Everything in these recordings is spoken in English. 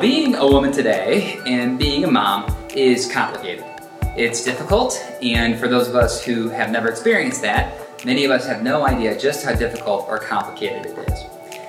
being a woman today and being a mom is complicated. It's difficult, and for those of us who have never experienced that, many of us have no idea just how difficult or complicated it is.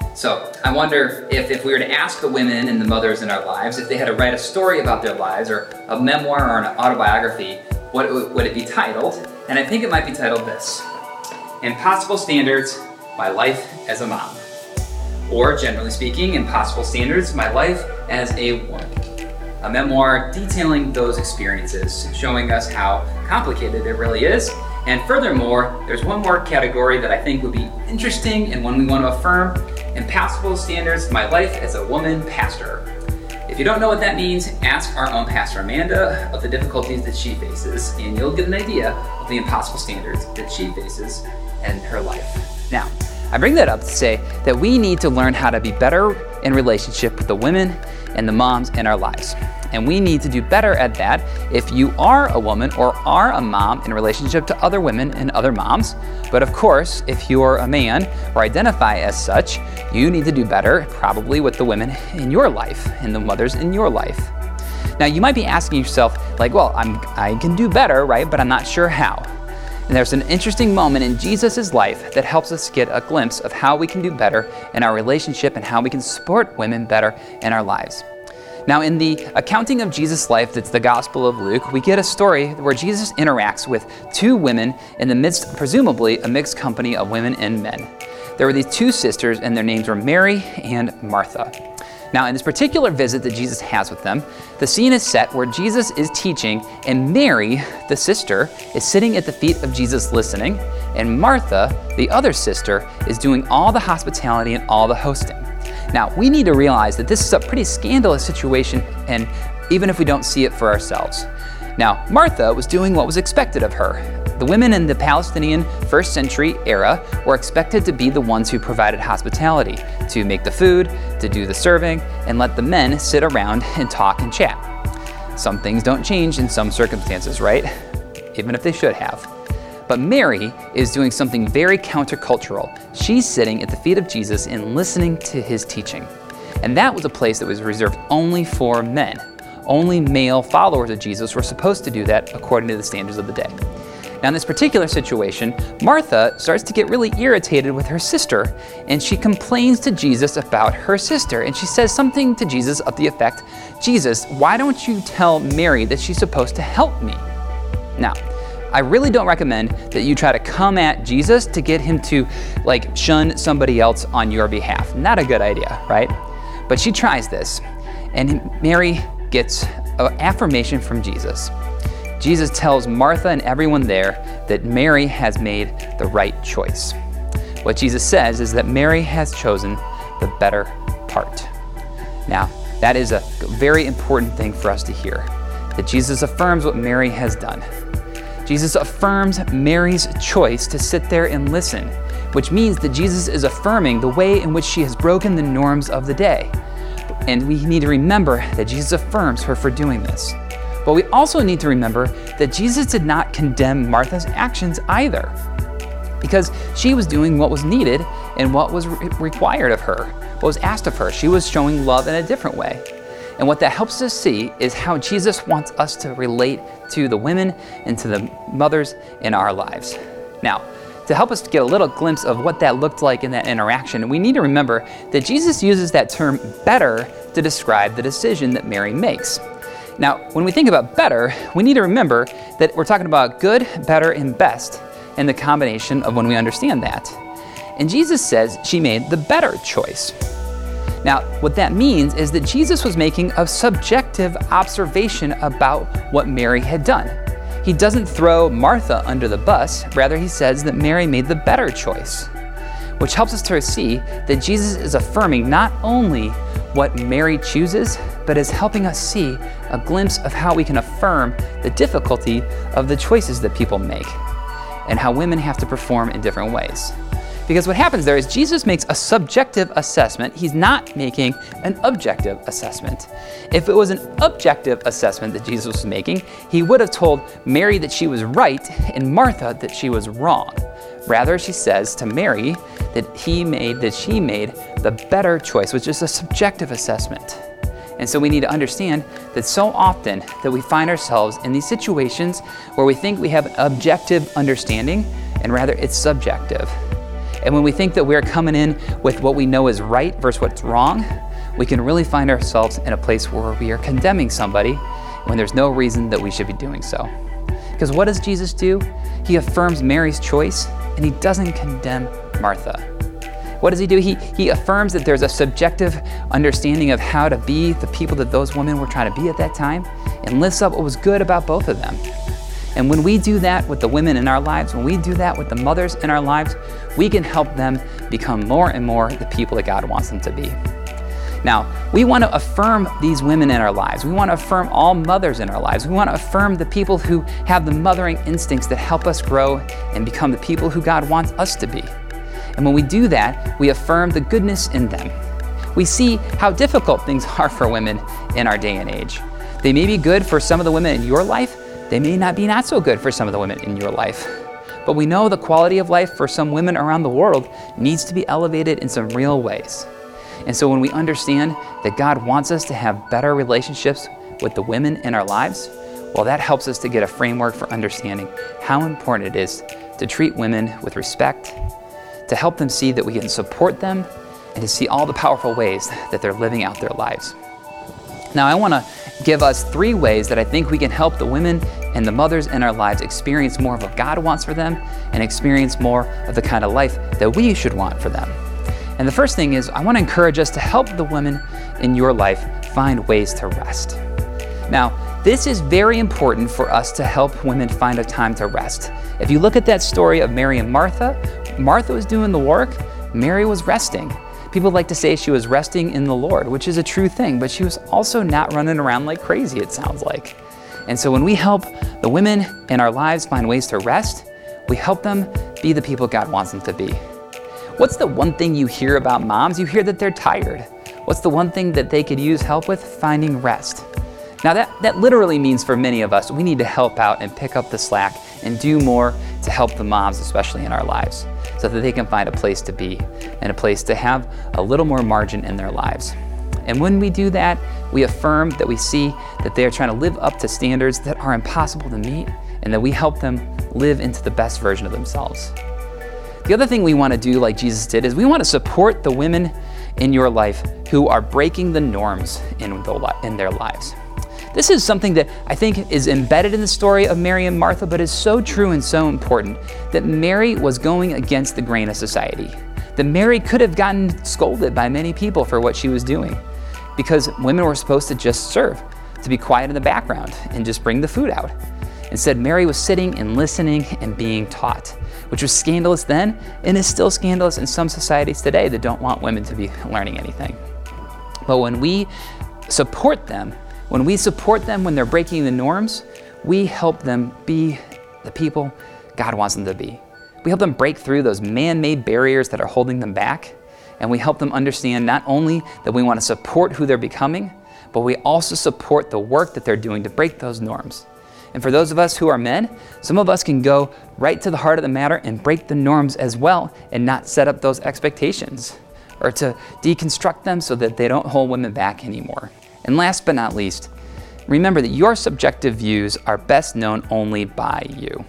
So I wonder if we were to ask the women and the mothers in our lives, if they had to write a story about their lives or a memoir or an autobiography, what would it be titled? And I think it might be titled this: Impossible Standards, My Life as a Mom. Or, generally speaking, Impossible Standards, My Life as a Woman. A memoir detailing those experiences, showing us how complicated it really is. And furthermore, there's one more category that I think would be interesting and one we want to affirm: Impossible Standards, My Life as a Woman Pastor. If you don't know what that means, ask our own Pastor Amanda of the difficulties that she faces, and you'll get an idea of the impossible standards that she faces in her life. Now, I bring that up to say that we need to learn how to be better in relationship with the women and the moms in our lives. And we need to do better at that if you are a woman or are a mom in relationship to other women and other moms. But of course, if you're a man or identify as such, you need to do better probably with the women in your life and the mothers in your life. Now, you might be asking yourself, like, well, I can do better, right? But I'm not sure how. And there's an interesting moment in Jesus' life that helps us get a glimpse of how we can do better in our relationship and how we can support women better in our lives. Now, in the accounting of Jesus' life, that's the Gospel of Luke, we get a story where Jesus interacts with two women in the midst, presumably, a mixed company of women and men. There were these two sisters, and their names were Mary and Martha. Now, in this particular visit that Jesus has with them, the scene is set where Jesus is teaching, and Mary, the sister, is sitting at the feet of Jesus listening, and Martha, the other sister, is doing all the hospitality and all the hosting. Now, we need to realize that this is a pretty scandalous situation, and even if we don't see it for ourselves. Now, Martha was doing what was expected of her. The women in the Palestinian first century era were expected to be the ones who provided hospitality, to make the food, to do the serving, and let the men sit around and talk and chat. Some things don't change in some circumstances, right? Even if they should have. But Mary is doing something very countercultural. She's sitting at the feet of Jesus and listening to his teaching. And that was a place that was reserved only for men. Only male followers of Jesus were supposed to do that according to the standards of the day. Now, in this particular situation, Martha starts to get really irritated with her sister, and she complains to Jesus about her sister. And she says something to Jesus of the effect, "Jesus, why don't you tell Mary that she's supposed to help me?" Now, I really don't recommend that you try to come at Jesus to get him to shun somebody else on your behalf. Not a good idea, right? But she tries this, and Mary gets an affirmation from Jesus. Jesus tells Martha and everyone there that Mary has made the right choice. What Jesus says is that Mary has chosen the better part. Now, that is a very important thing for us to hear, that Jesus affirms what Mary has done. Jesus affirms Mary's choice to sit there and listen, which means that Jesus is affirming the way in which she has broken the norms of the day. And we need to remember that Jesus affirms her for doing this. But we also need to remember that Jesus did not condemn Martha's actions either, because she was doing what was needed and what was required of her, what was asked of her. She was showing love in a different way. And what that helps us see is how Jesus wants us to relate to the women and to the mothers in our lives. Now, to help us get a little glimpse of what that looked like in that interaction, we need to remember that Jesus uses that term better to describe the decision that Mary makes. Now, when we think about better, we need to remember that we're talking about good, better, and best in the combination of when we understand that. And Jesus says she made the better choice. Now, what that means is that Jesus was making a subjective observation about what Mary had done. He doesn't throw Martha under the bus, rather he says that Mary made the better choice, which helps us to see that Jesus is affirming not only what Mary chooses, but is helping us see a glimpse of how we can affirm the difficulty of the choices that people make and how women have to perform in different ways. Because what happens there is Jesus makes a subjective assessment. He's not making an objective assessment. If it was an objective assessment that Jesus was making, he would have told Mary that she was right and Martha that she was wrong. Rather, she says to Mary that she made the better choice, which is a subjective assessment. And so we need to understand that so often that we find ourselves in these situations where we think we have an objective understanding, and rather it's subjective. And when we think that we're coming in with what we know is right versus what's wrong, we can really find ourselves in a place where we are condemning somebody when there's no reason that we should be doing so. Because what does Jesus do? He affirms Mary's choice, and he doesn't condemn Martha. What does he do? He affirms that there's a subjective understanding of how to be the people that those women were trying to be at that time, and lifts up what was good about both of them. And when we do that with the women in our lives, when we do that with the mothers in our lives, we can help them become more and more the people that God wants them to be. Now, we want to affirm these women in our lives. We want to affirm all mothers in our lives. We want to affirm the people who have the mothering instincts that help us grow and become the people who God wants us to be. And when we do that, we affirm the goodness in them. We see how difficult things are for women in our day and age. They may be good for some of the women in your life. They may not be not so good for some of the women in your life. But we know the quality of life for some women around the world needs to be elevated in some real ways. And so when we understand that God wants us to have better relationships with the women in our lives, well, that helps us to get a framework for understanding how important it is to treat women with respect, to help them see that we can support them, and to see all the powerful ways that they're living out their lives. Now, I want to give us 3 ways that I think we can help the women and the mothers in our lives experience more of what God wants for them and experience more of the kind of life that we should want for them. And the first thing is I want to encourage us to help the women in your life find ways to rest. Now, this is very important for us to help women find a time to rest. If you look at that story of Mary and Martha, Martha was doing the work, Mary was resting. People like to say she was resting in the Lord, which is a true thing, but she was also not running around like crazy, it sounds like. And so when we help the women in our lives find ways to rest, we help them be the people God wants them to be. What's the one thing you hear about moms? You hear that they're tired. What's the one thing that they could use help with? Finding rest. Now that literally means for many of us, we need to help out and pick up the slack and do more to help the moms, especially in our lives, so that they can find a place to be and a place to have a little more margin in their lives. And when we do that, we affirm that we see that they are trying to live up to standards that are impossible to meet, and that we help them live into the best version of themselves. The other thing we want to do, like Jesus did, is we want to support the women in your life who are breaking the norms in their lives. This is something that I think is embedded in the story of Mary and Martha, but is so true and so important, that Mary was going against the grain of society. That Mary could have gotten scolded by many people for what she was doing, because women were supposed to just serve, to be quiet in the background and just bring the food out. Instead, Mary was sitting and listening and being taught, which was scandalous then and is still scandalous in some societies today that don't want women to be learning anything. But when we support them when they're breaking the norms, we help them be the people God wants them to be. We help them break through those man-made barriers that are holding them back, and we help them understand not only that we want to support who they're becoming, but we also support the work that they're doing to break those norms. And for those of us who are men, some of us can go right to the heart of the matter and break the norms as well, and not set up those expectations, or to deconstruct them so that they don't hold women back anymore. And last but not least, remember that your subjective views are best known only by you.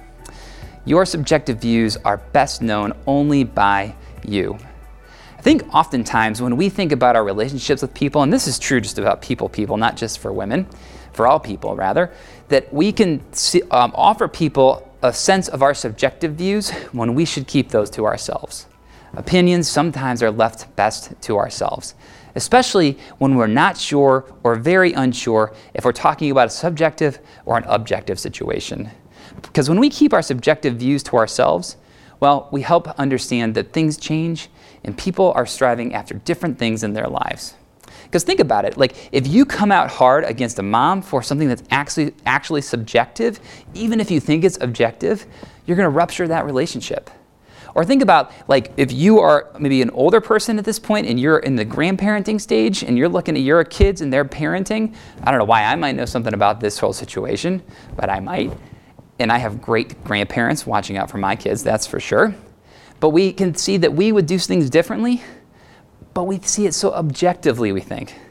Your subjective views are best known only by you. I think oftentimes when we think about our relationships with people, and this is true just about people, not just for women, for all people rather, that we can offer people a sense of our subjective views when we should keep those to ourselves. Opinions sometimes are left best to ourselves, especially when we're not sure or very unsure if we're talking about a subjective or an objective situation. Because when we keep our subjective views to ourselves, well, we help understand that things change and people are striving after different things in their lives. Because think about it, like if you come out hard against a mom for something that's actually subjective, even if you think it's objective, you're going to rupture that relationship. Or think about, like, if you are maybe an older person at this point and you're in the grandparenting stage and you're looking at your kids and their parenting. I don't know why I might know something about this whole situation, but I might. And I have great grandparents watching out for my kids, that's for sure. But we can see that we would do things differently, but we see it so objectively, we think.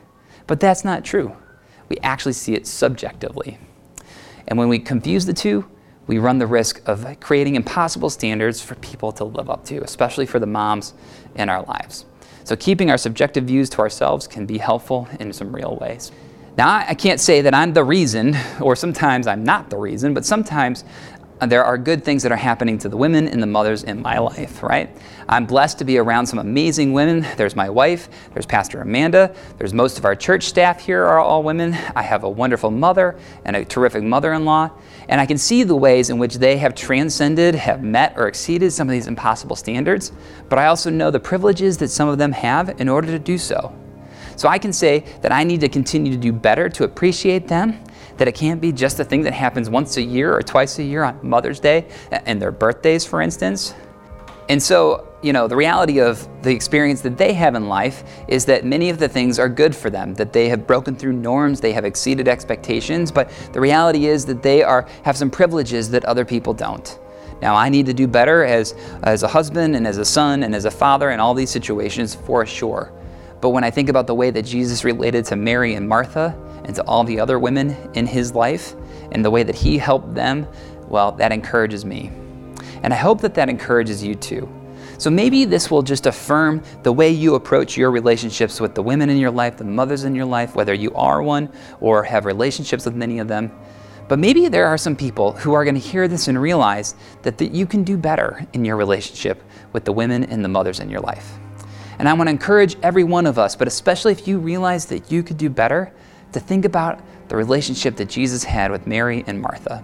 But that's not true. We actually see it subjectively. And when we confuse the two, we run the risk of creating impossible standards for people to live up to, especially for the moms in our lives. So keeping our subjective views to ourselves can be helpful in some real ways. Now, I can't say that I'm the reason, or sometimes I'm not the reason, but sometimes there are good things that are happening to the women and the mothers in my life, right? I'm blessed to be around some amazing women. There's my wife, there's Pastor Amanda, there's most of our church staff here are all women. I have a wonderful mother and a terrific mother-in-law, and I can see the ways in which they have transcended, have met or exceeded some of these impossible standards, but I also know the privileges that some of them have in order to do so. So I can say that I need to continue to do better to appreciate them, that it can't be just a thing that happens once a year or twice a year on Mother's Day and their birthdays, for instance. And so, the reality of the experience that they have in life is that many of the things are good for them, that they have broken through norms, they have exceeded expectations, but the reality is that they have some privileges that other people don't. Now, I need to do better as a husband and as a son and as a father in all these situations, for sure. But when I think about the way that Jesus related to Mary and Martha and to all the other women in his life and the way that he helped them, well, that encourages me. And I hope that encourages you too. So maybe this will just affirm the way you approach your relationships with the women in your life, the mothers in your life, whether you are one or have relationships with many of them. But maybe there are some people who are going to hear this and realize that you can do better in your relationship with the women and the mothers in your life. And I want to encourage every one of us, but especially if you realize that you could do better, to think about the relationship that Jesus had with Mary and Martha.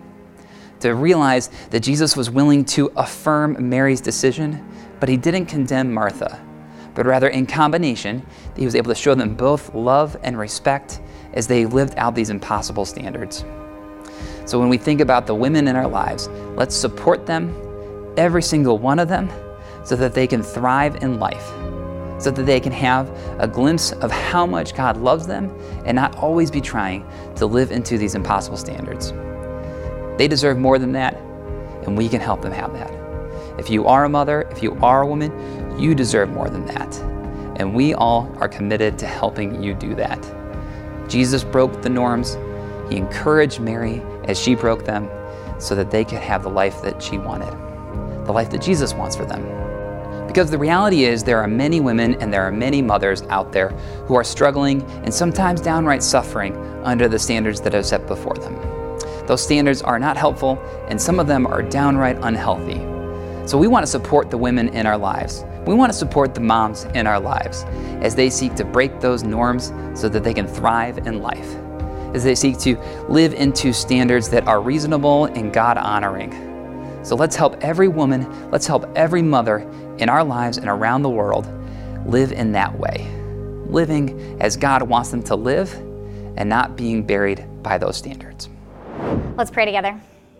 To realize that Jesus was willing to affirm Mary's decision, but he didn't condemn Martha, but rather in combination, he was able to show them both love and respect as they lived out these impossible standards. So when we think about the women in our lives, let's support them, every single one of them, so that they can thrive in life, so that they can have a glimpse of how much God loves them and not always be trying to live into these impossible standards. They deserve more than that, and we can help them have that. If you are a mother, if you are a woman, you deserve more than that. And we all are committed to helping you do that. Jesus broke the norms. He encouraged Mary as she broke them so that they could have the life that she wanted, the life that Jesus wants for them. Because the reality is there are many women and there are many mothers out there who are struggling and sometimes downright suffering under the standards that are set before them. Those standards are not helpful and some of them are downright unhealthy. So we want to support the women in our lives. We want to support the moms in our lives as they seek to break those norms so that they can thrive in life, as they seek to live into standards that are reasonable and God-honoring. So let's help every woman, let's help every mother in our lives and around the world live in that way, living as God wants them to live and not being buried by those standards. Let's pray together.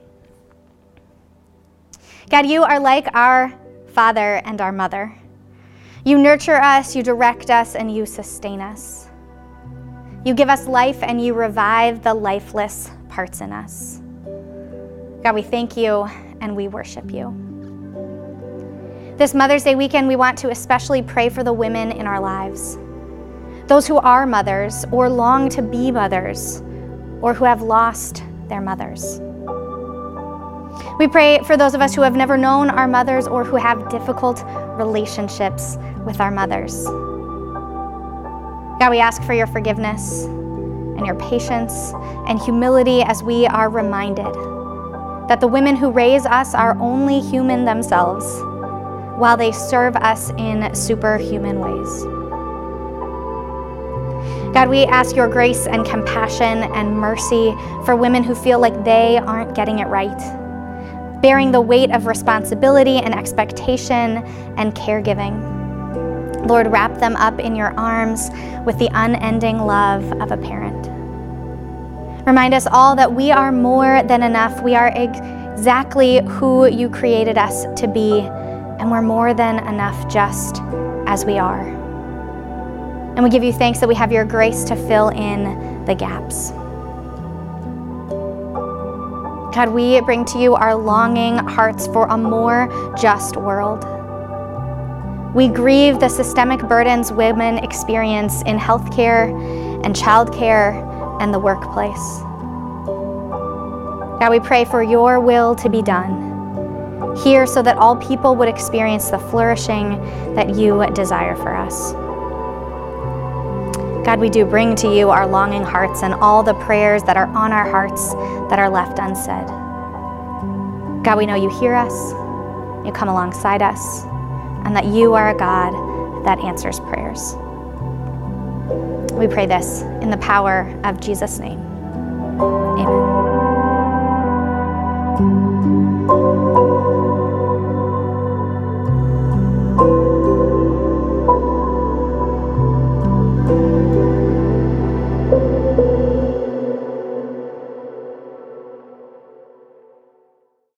God, you are like our father and our mother. You nurture us, you direct us, and you sustain us. You give us life and you revive the lifeless parts in us. God, we thank you and we worship you. This Mother's Day weekend, we want to especially pray for the women in our lives, those who are mothers or long to be mothers or who have lost their mothers. We pray for those of us who have never known our mothers or who have difficult relationships with our mothers. God, we ask for your forgiveness and your patience and humility as we are reminded that the women who raise us are only human themselves while they serve us in superhuman ways. God, we ask your grace and compassion and mercy for women who feel like they aren't getting it right, bearing the weight of responsibility and expectation and caregiving. Lord, wrap them up in your arms with the unending love of a parent. Remind us all that we are more than enough. We are exactly who you created us to be, and we're more than enough just as we are. And we give you thanks that we have your grace to fill in the gaps. God, we bring to you our longing hearts for a more just world. We grieve the systemic burdens women experience in healthcare and childcare and the workplace. God, we pray for your will to be done here so that all people would experience the flourishing that you desire for us. God, we do bring to you our longing hearts and all the prayers that are on our hearts that are left unsaid. God, we know you hear us, you come alongside us, and that you are a God that answers prayers. We pray this in the power of Jesus' name.